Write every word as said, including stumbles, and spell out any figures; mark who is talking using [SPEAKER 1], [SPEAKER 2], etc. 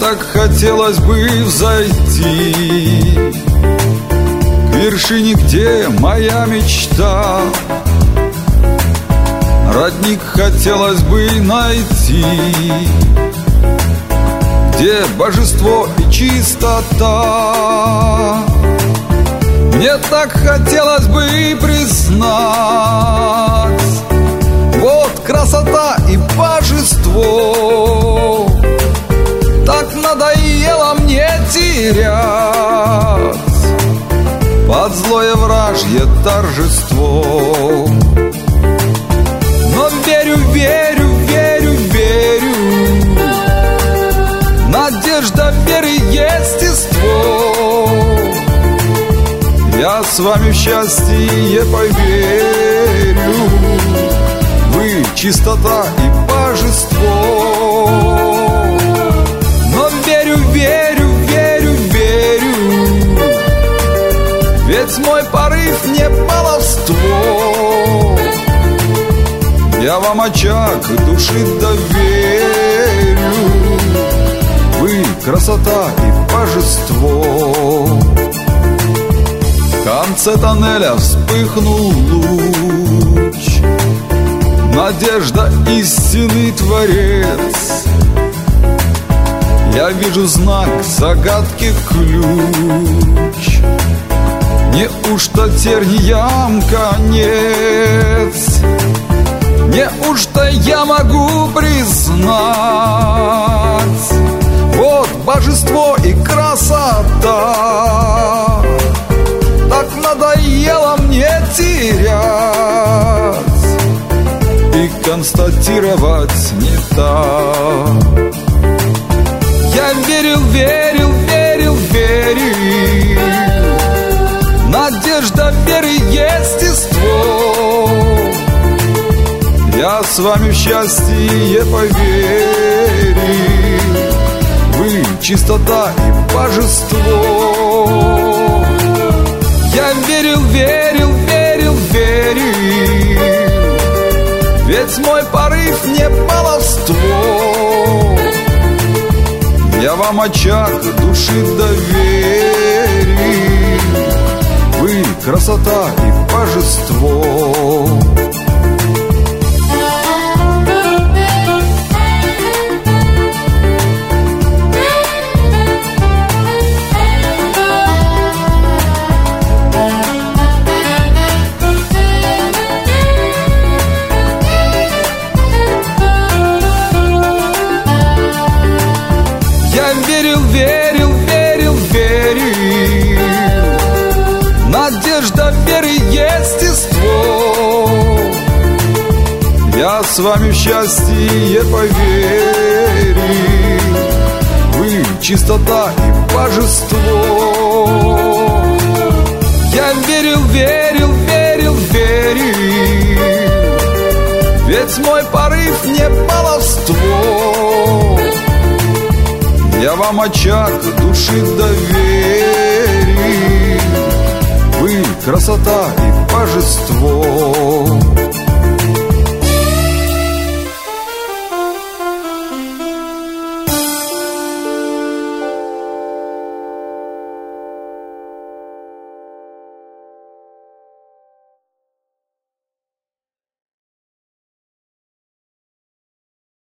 [SPEAKER 1] так хотелось бы взойти к вершине, где моя мечта. Родник хотелось бы найти, где божество и чистота. Мне так хотелось бы признать, вот красота и божество. Так надоело мне терять под злое вражье торжество. Но верю, верю, верю, верю, надежда веры естество. Я с вами в счастье поверю, вы чистота и божество. Но верю, верю, верю, верю, ведь мой порыв не баловство. Я вам очаг души доверю, вы красота и божество. В конце тоннеля вспыхнул луч, надежда истинный творец. Я вижу знак, загадки ключ. Неужто терниям конец? Неужто я могу признать, вот божество и красота? Так надоело мне терять и констатировать не так. Я верил, верил, верил, верил, надежда веры естество. Я с вами в счастье поверил, вы чистота и божество. Я верил, верил, верил, верил, ведь мой порыв не баловство. Я вам очаг души доверил, вы красота и божество. Верил, верил, верил, верил, надежда веры естество. Я с вами в счастье поверил, вы чистота и божество. Я верил, верил, верил, верил, ведь мой порыв не баловство. Я вам очаг души доверил, вы красота и божество.